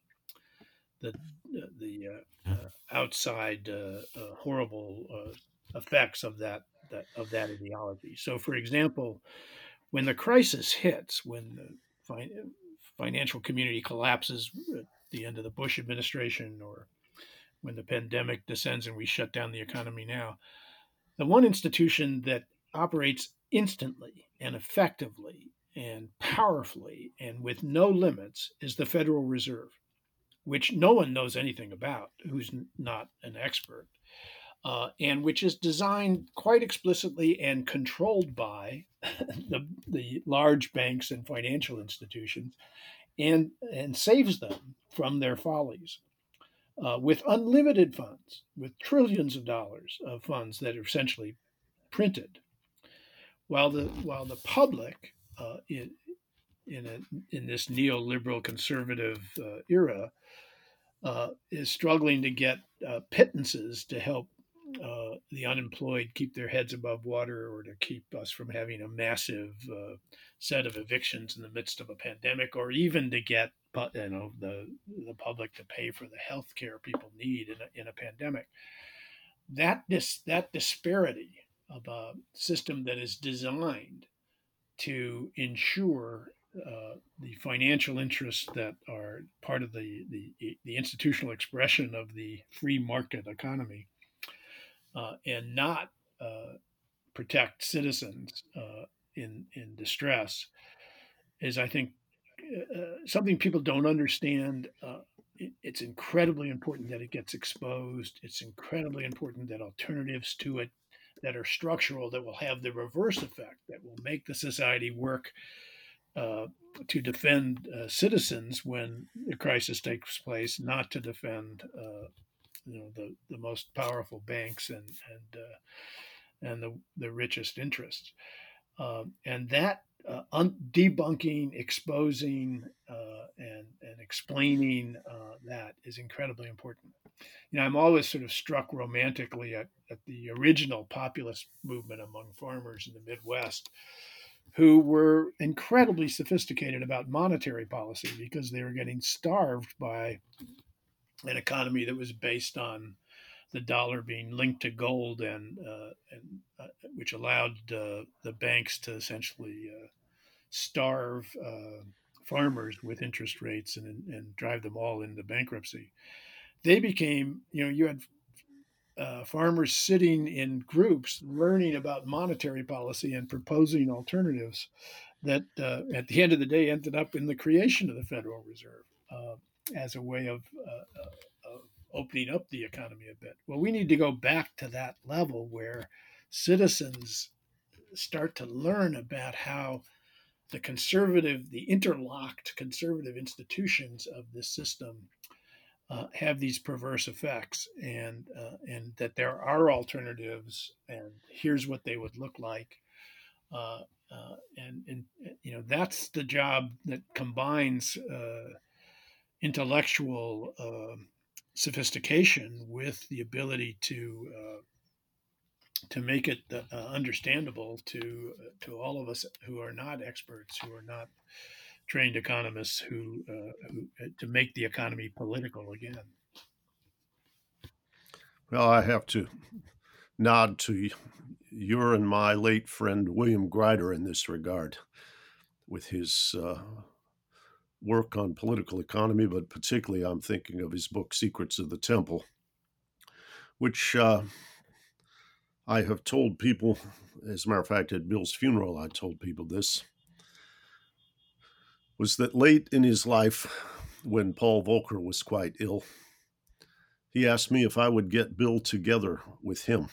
outside horrible effects of that ideology. So, for example, when the crisis hits, when the financial community collapses at the end of the Bush administration, or when the pandemic descends and we shut down the economy now, the one institution that operates instantly and effectively and powerfully and with no limits is the Federal Reserve, which no one knows anything about who's not an expert, and which is designed quite explicitly and controlled by the large banks and financial institutions, and saves them from their follies. With unlimited funds, with trillions of dollars of funds that are essentially printed, while the public in this neoliberal conservative era is struggling to get pittances to help the unemployed keep their heads above water, or to keep us from having a massive set of evictions in the midst of a pandemic, or even to get the public to pay for the health care people need in a pandemic. That disparity of a system that is designed to ensure the financial interests that are part of the institutional expression of the free market economy, and not protect citizens in distress, is, I think, something people don't understand. It's incredibly important that it gets exposed. It's incredibly important that alternatives to it that are structural, that will have the reverse effect, that will make the society work to defend citizens when a crisis takes place, not to defend the most powerful banks and the richest interests. And that debunking, exposing, and explaining that is incredibly important. I'm always sort of struck romantically at the original populist movement among farmers in the Midwest, who were incredibly sophisticated about monetary policy because they were getting starved by an economy that was based on the dollar being linked to gold, and which allowed the banks to essentially starve farmers with interest rates and drive them all into bankruptcy. They became, you had farmers sitting in groups learning about monetary policy and proposing alternatives that at the end of the day ended up in the creation of the Federal Reserve as a way of opening up the economy a bit. Well, we need to go back to that level where citizens start to learn about how the interlocked conservative institutions of this system have these perverse effects, and that there are alternatives, and here's what they would look like. And that's the job that combines intellectual sophistication with the ability to make it understandable to all of us who are not experts, who are not trained economists, who to make the economy political again. Well, I have to nod to your and my late friend William Grider in this regard, with his work on political economy, but particularly I'm thinking of his book Secrets of the Temple, which I have told people, as a matter of fact, at Bill's funeral, I told people this, was that late in his life, when Paul Volcker was quite ill, he asked me if I would get Bill together with him.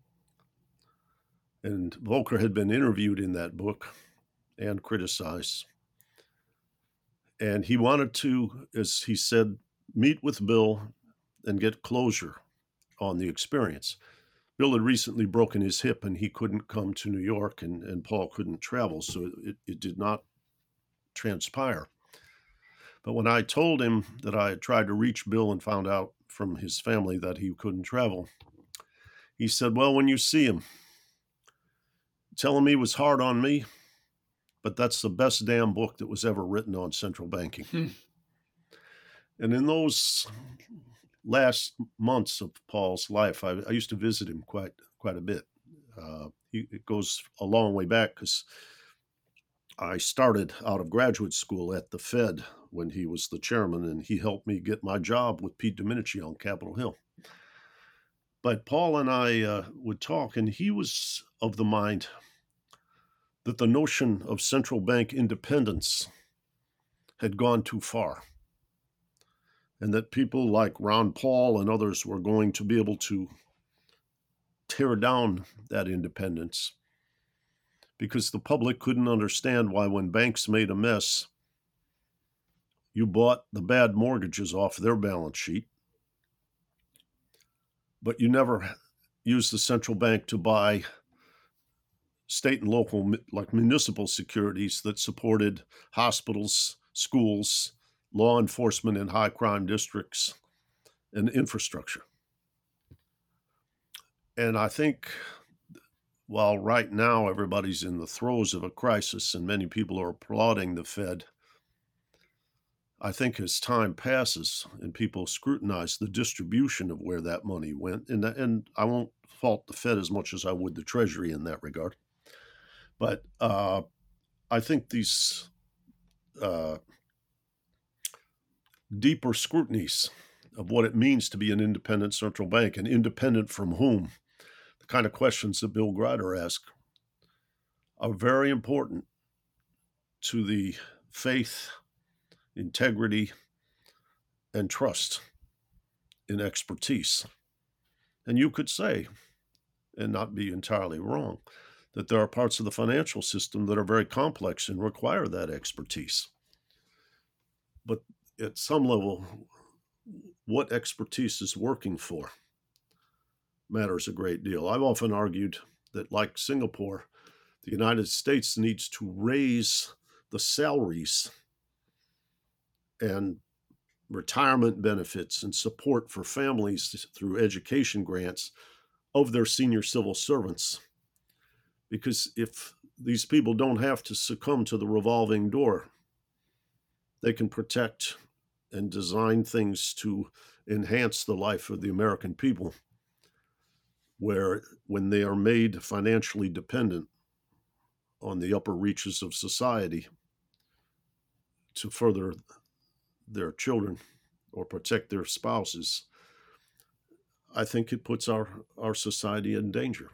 And Volcker had been interviewed in that book and criticized. And he wanted to, as he said, meet with Bill and get closure on the experience. Bill had recently broken his hip and he couldn't come to New York, and Paul couldn't travel, so it did not transpire. But when I told him that I had tried to reach Bill and found out from his family that he couldn't travel, he said, well, when you see him, tell him he was hard on me, but that's the best damn book that was ever written on central banking. And in those last months of Paul's life, I used to visit him quite a bit. It goes a long way back because I started out of graduate school at the Fed when he was the chairman, and he helped me get my job with Pete Domenici on Capitol Hill. But Paul and I would talk, and he was of the mind that the notion of central bank independence had gone too far, and that people like Ron Paul and others were going to be able to tear down that independence because the public couldn't understand why, when banks made a mess, you bought the bad mortgages off their balance sheet, but you never used the central bank to buy state and local, like municipal securities that supported hospitals, schools, law enforcement in high crime districts, and infrastructure. And I think while right now everybody's in the throes of a crisis and many people are applauding the Fed, I think as time passes and people scrutinize the distribution of where that money went, and I won't fault the Fed as much as I would the Treasury in that regard, but I think these deeper scrutinies of what it means to be an independent central bank, and independent from whom, the kind of questions that Bill Grider asked, are very important to the faith, integrity, and trust in expertise. And you could say, and not be entirely wrong, that there are parts of the financial system that are very complex and require that expertise. But at some level, what expertise is working for matters a great deal. I've often argued that, like Singapore, the United States needs to raise the salaries and retirement benefits and support for families through education grants of their senior civil servants. Because if these people don't have to succumb to the revolving door, they can protect and design things to enhance the life of the American people, where when they are made financially dependent on the upper reaches of society to further their children or protect their spouses, I think it puts our society in danger.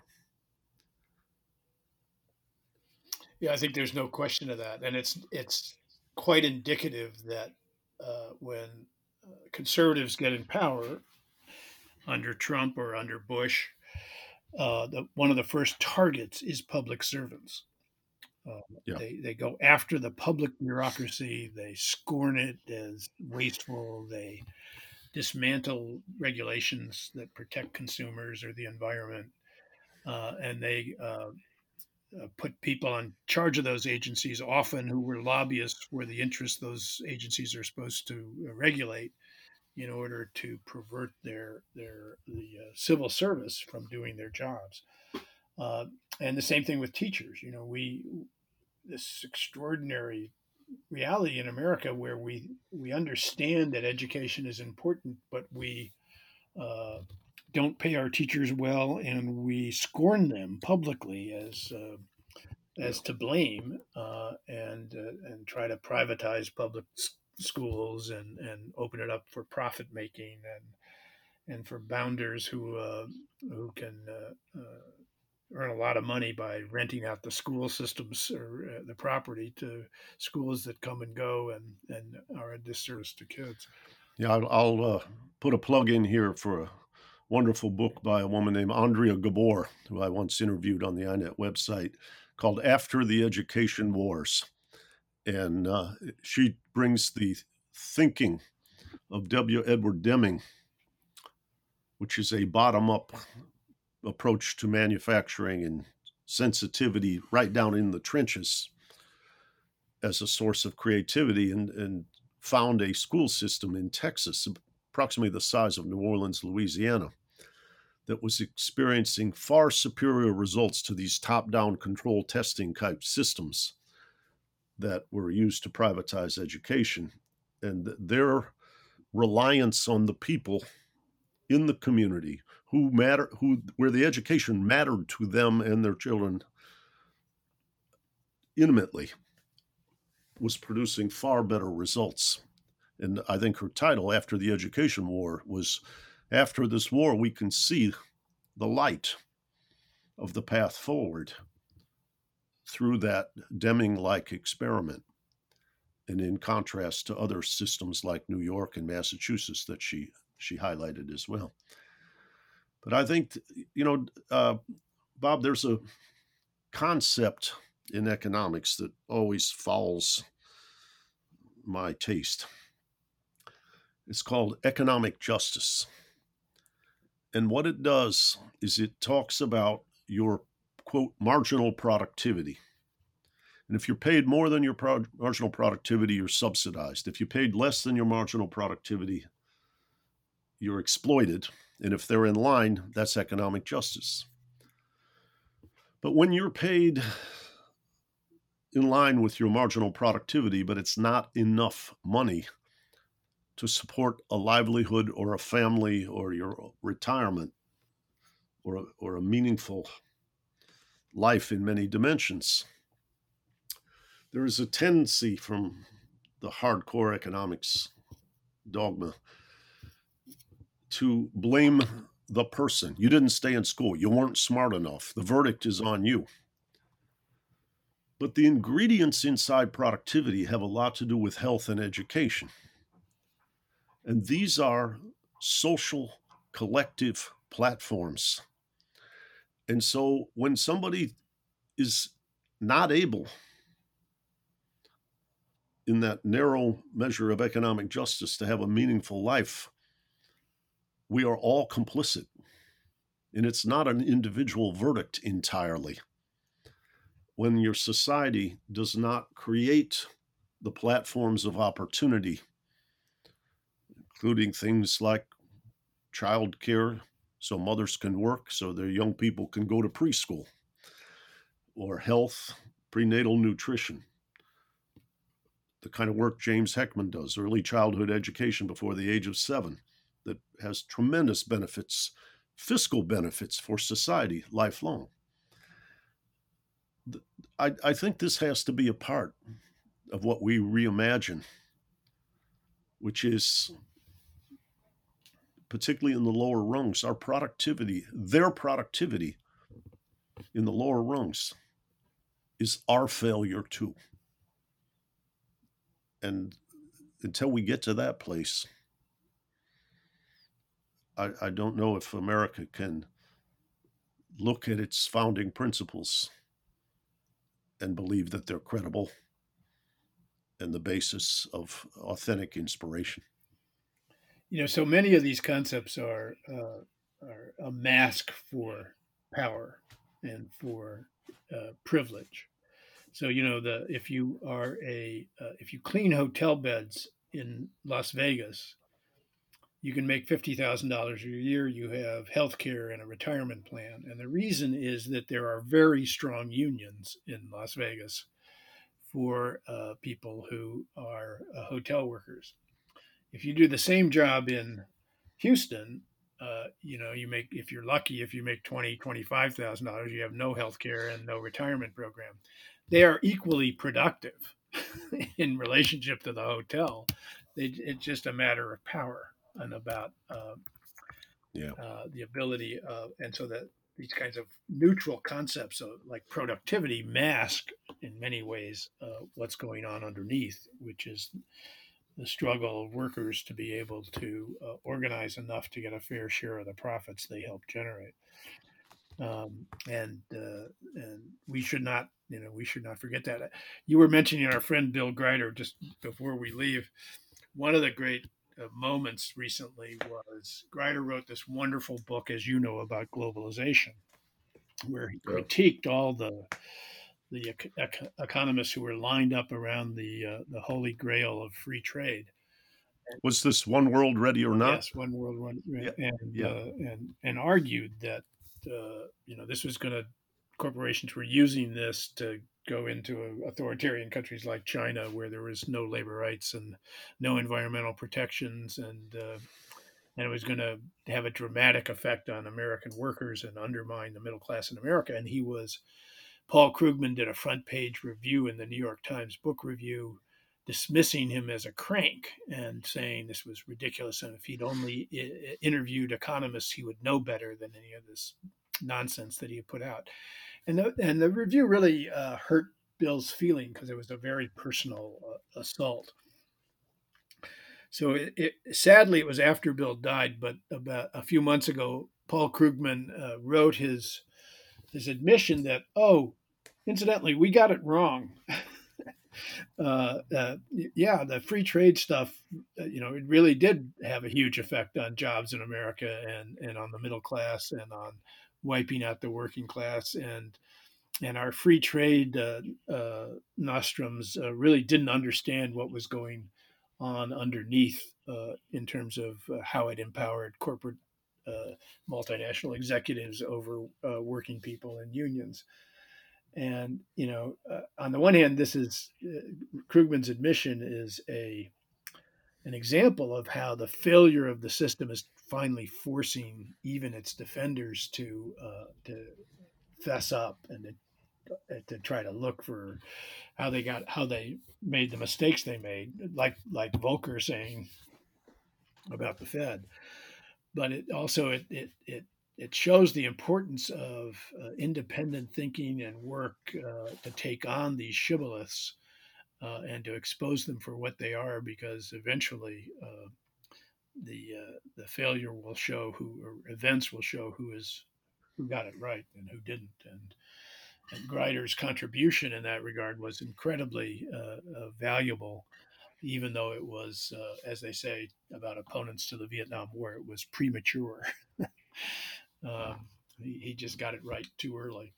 Yeah, I think there's no question of that, and it's quite indicative that when conservatives get in power under Trump or under Bush, one of the first targets is public servants. Yeah. They go after the public bureaucracy. They scorn it as wasteful. They dismantle regulations that protect consumers or the environment, and they put people in charge of those agencies, often who were lobbyists for the interests those agencies are supposed to regulate, in order to pervert the civil service from doing their jobs. And the same thing with teachers. This extraordinary reality in America where we understand that education is important, but we don't pay our teachers well, and we scorn them publicly as to blame, and try to privatize public schools and open it up for profit making and for bounders who can earn a lot of money by renting out the school systems or the property to schools that come and go and are a disservice to kids. Yeah, I'll put a plug in here for a wonderful book by a woman named Andrea Gabor, who I once interviewed on the INET website, called After the Education Wars. And she brings the thinking of W. Edward Deming, which is a bottom-up approach to manufacturing and sensitivity right down in the trenches, as a source of creativity, and found a school system in Texas, approximately the size of New Orleans, Louisiana, that was experiencing far superior results to these top-down control testing type systems that were used to privatize education. And their reliance on the people in the community where the education mattered to them and their children intimately, was producing far better results. And I think her title, After the Education War, was, after this war, we can see the light of the path forward. through that Deming-like experiment, and in contrast to other systems like New York and Massachusetts that she highlighted as well. But I think, Bob, there's a concept in economics that always fouls my taste. It's called economic justice. And what it does is it talks about your, quote, marginal productivity. And if you're paid more than your marginal productivity, you're subsidized. If you paid less than your marginal productivity, you're exploited. And if they're in line, that's economic justice. But when you're paid in line with your marginal productivity, but it's not enough money to support a livelihood or a family or your retirement or a meaningful life in many dimensions, there is a tendency from the hardcore economics dogma to blame the person. You didn't stay in school. You weren't smart enough. The verdict is on you. But the ingredients inside productivity have a lot to do with health and education. And these are social collective platforms. And so when somebody is not able, in that narrow measure of economic justice, to have a meaningful life, we are all complicit. And it's not an individual verdict entirely. When your society does not create the platforms of opportunity, including things like childcare, so mothers can work, so their young people can go to preschool, or health, prenatal nutrition, the kind of work James Heckman does, early childhood education before the age of 7, that has tremendous benefits, fiscal benefits for society lifelong. I think this has to be a part of what we reimagine, which is, particularly in the lower rungs, our productivity, their productivity in the lower rungs is our failure too. And until we get to that place, I don't know if America can look at its founding principles and believe that they're credible and the basis of authentic inspiration. So many of these concepts are a mask for power and for privilege. So if you clean hotel beds in Las Vegas, you can make $50,000 a year. You have health care and a retirement plan. And the reason is that there are very strong unions in Las Vegas for people who are hotel workers. If you do the same job in Houston, you make, if you're lucky, if you make $20,000, $25,000, you have no health care and no retirement program. They are equally productive in relationship to the hotel. It's just a matter of power and about the ability of, and so that these kinds of neutral concepts of like productivity mask in many ways what's going on underneath, which is the struggle of workers to be able to organize enough to get a fair share of the profits they help generate. And we should not forget that. You were mentioning our friend Bill Greider just before we leave. One of the great moments recently was Greider wrote this wonderful book, as you know, about globalization, where he critiqued all the economists who were lined up around the holy grail of free trade. Was this One World Ready or Not? Yes, One World Ready, and argued that this was going to, corporations were using this to go into authoritarian countries like China, where there was no labor rights and no environmental protections, and it was going to have a dramatic effect on American workers and undermine the middle class in America. And Paul Krugman did a front page review in the New York Times Book Review, dismissing him as a crank and saying this was ridiculous. And if he'd only interviewed economists, he would know better than any of this nonsense that he had put out. And the review really hurt Bill's feeling because it was a very personal assault. So sadly, it was after Bill died, but about a few months ago, Paul Krugman wrote his admission that, oh, incidentally, we got it wrong. Yeah, the free trade stuff, it really did have a huge effect on jobs in America and on the middle class and on wiping out the working class. And our free trade nostrums really didn't understand what was going on underneath in terms of how it empowered corporate multinational executives over working people and unions. And on the one hand, this is Krugman's admission is an example of how the failure of the system is finally forcing even its defenders to fess up and to try to look for how they made the mistakes they made, like Volcker saying about the Fed. But it also it shows the importance of independent thinking and work to take on these shibboleths and to expose them for what they are, because eventually the failure will show or events will show who got it right and who didn't. And Grider's contribution in that regard was incredibly valuable, even though it was, as they say about opponents to the Vietnam War, it was premature. He just got it right too early.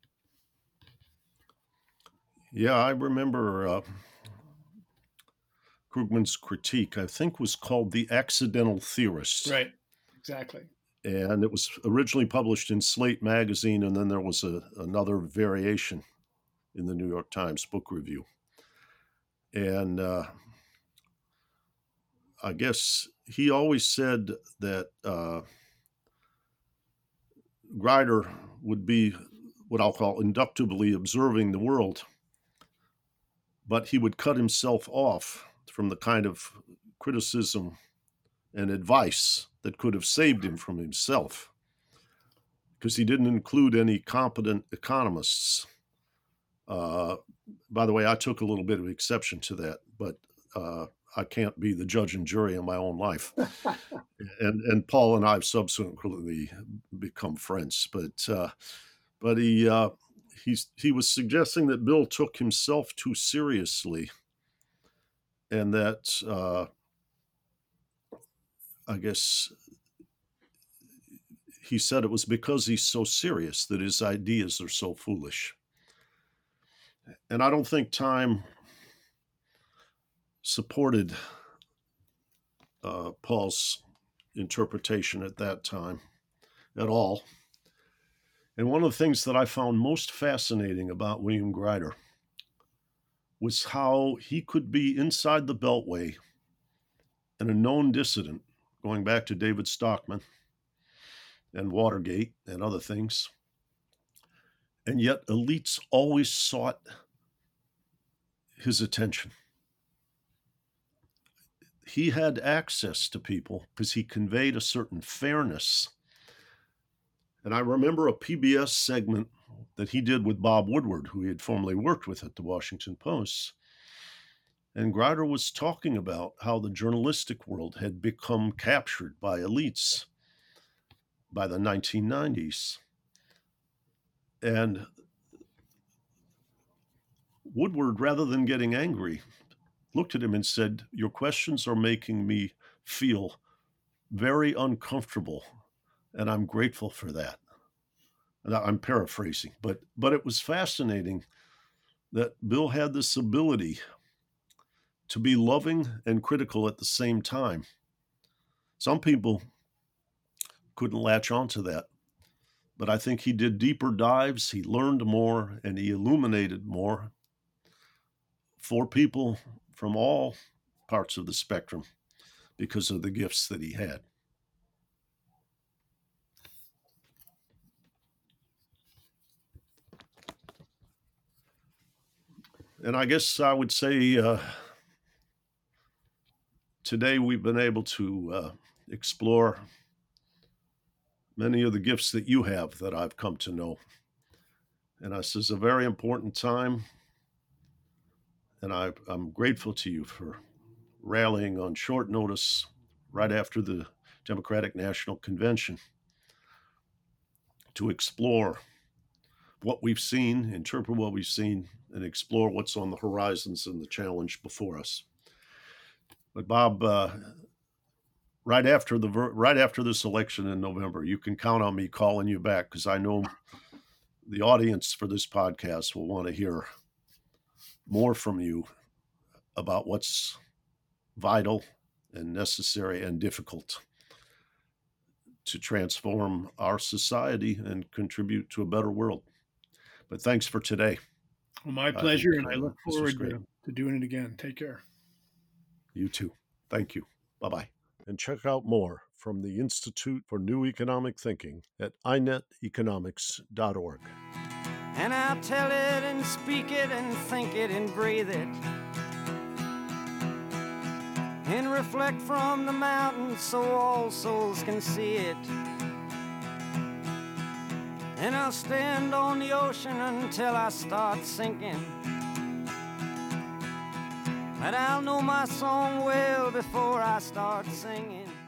Yeah, I remember Krugman's critique, I think, was called The Accidental Theorist. Right, exactly. And it was originally published in Slate magazine, and then there was another variation in the New York Times Book Review. And I guess he always said that Grider would be what I'll call inductively observing the world, but he would cut himself off from the kind of criticism and advice that could have saved him from himself, because he didn't include any competent economists. By the way, I took a little bit of exception to that, but I can't be the judge and jury in my own life. and Paul and I have subsequently become friends, but he was suggesting that Bill took himself too seriously, and that I guess he said it was because he's so serious that his ideas are so foolish. And I don't think Time supported Paul's interpretation at that time at all. And one of the things that I found most fascinating about William Grider was how he could be inside the Beltway and a known dissident, going back to David Stockman and Watergate and other things. And yet elites always sought his attention. He had access to people because he conveyed a certain fairness. And I remember a PBS segment that he did with Bob Woodward, who he had formerly worked with at the Washington Post. And Grider was talking about how the journalistic world had become captured by elites by the 1990s. And Woodward, rather than getting angry, looked at him and said, "Your questions are making me feel very uncomfortable, and I'm grateful for that." And I'm paraphrasing, but it was fascinating that Bill had this ability to be loving and critical at the same time. Some people couldn't latch onto that, but I think he did deeper dives, he learned more, and he illuminated more for people from all parts of the spectrum because of the gifts that he had. And I guess I would say today we've been able to explore many of the gifts that you have that I've come to know. And this is a very important time. And I'm grateful to you for rallying on short notice right after the Democratic National Convention to explore what we've seen, interpret what we've seen, and explore what's on the horizons and the challenge before us. But Bob, right after this election in November, you can count on me calling you back, because I know the audience for this podcast will want to hear more from you about what's vital and necessary and difficult to transform our society and contribute to a better world. But thanks for today. Well, my pleasure, and I look forward to doing it again. Take care. You too. Thank you. Bye-bye. And check out more from the Institute for New Economic Thinking at ineteconomics.org. And I'll tell it and speak it and think it and breathe it, and reflect from the mountains so all souls can see it. And I'll stand on the ocean until I start sinking, but I'll know my song well before I start singing.